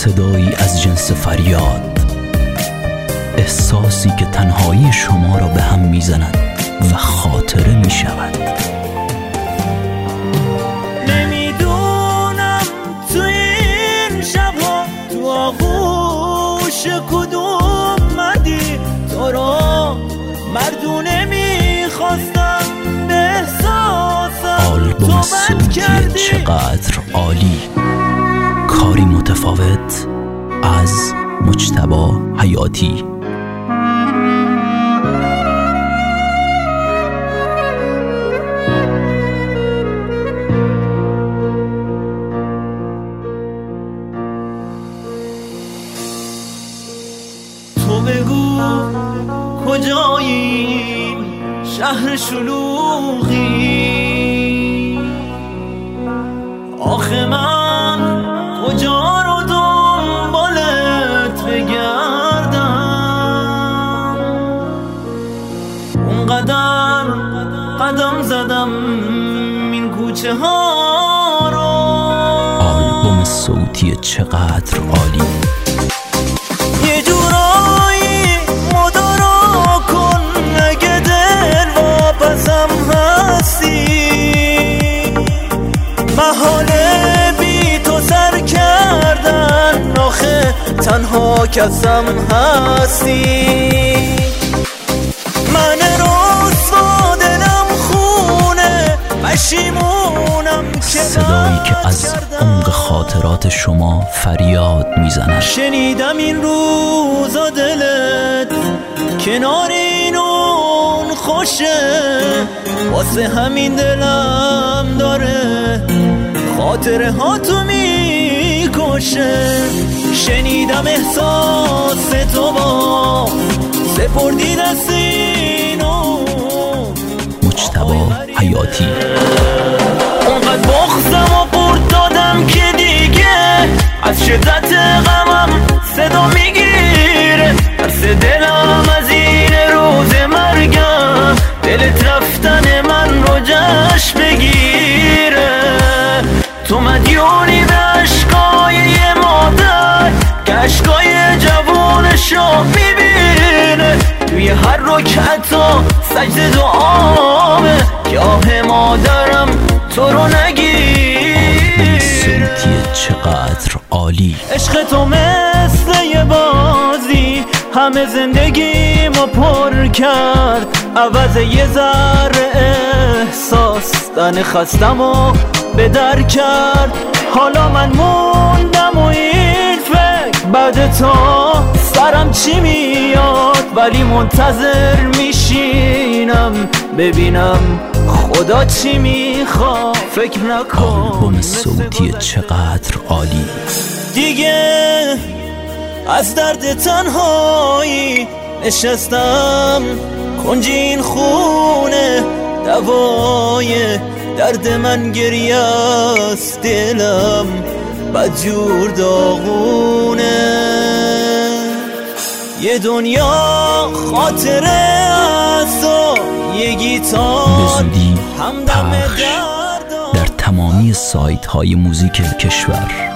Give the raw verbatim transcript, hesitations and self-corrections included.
صدایی از جنس فریاد، احساسی که تنهایی شما را به هم میزند و خاطره میشود. نمیدونم تو این شبها تو آغوش کدوم مدی، تو را مردونه میخواستم به احساسم آلبوم صوتی چقدر عالی، کاری متفاوت از مجتبی حیاتی. تو بگو کجایی این شهر شلوغی، آخه من کجا رو دنبالت بگردم، اونقدر قدم زدم این کوچه ها رو. آلبوم صوتی چقدر عالی. یه جورایی مدارا کن اگه دل واپسم هستی، محاله بی تو سر کردن، آخه تنها کسم هستی. من رسوا دلم خونه پشیمونم که صدایی که از عمق خاطرات شما فریاد میزند. شنیدم این روزا دلت کنار این اون خوشه، واسه همین دلم داره خاطره ها تو میکشه. شنیدم احساس تو با سپردی دستینو. مجتبی حیاتی. اونقدر بغضم و برد دادم که دیگه از شدت غمم صدا میگیره، ترس دلم از این روز مرگم دلت رفتن من رو جشن بگیره. تو مدیونی به عشقای یه مادر که عشقای جوونشو میبینه، توی هر رکعت و سجد دعامه که آه مادرم تو رو نگیره. صوتی چقدر عالی. عشق تو مثل یه بازی همه زندگیمو پر کرد، عوض یه ذره احساس تن خستمو به در کرد. حالا من موندم و این فکر بعد تو سرم چی میاد، ولی منتظر میشینم ببینم خدا چی میخواد. فکر نکن. آلبوم صوتی چقدر عالی. دیگه از درد تنهایی نشستم کنج این خونه، دوای درد من گریه است، دلم بدجور داغونه. یه دنیا خاطره است و یه گیتار به زودی همدم پخش دردم در تمامی سایت های موزیک کشور.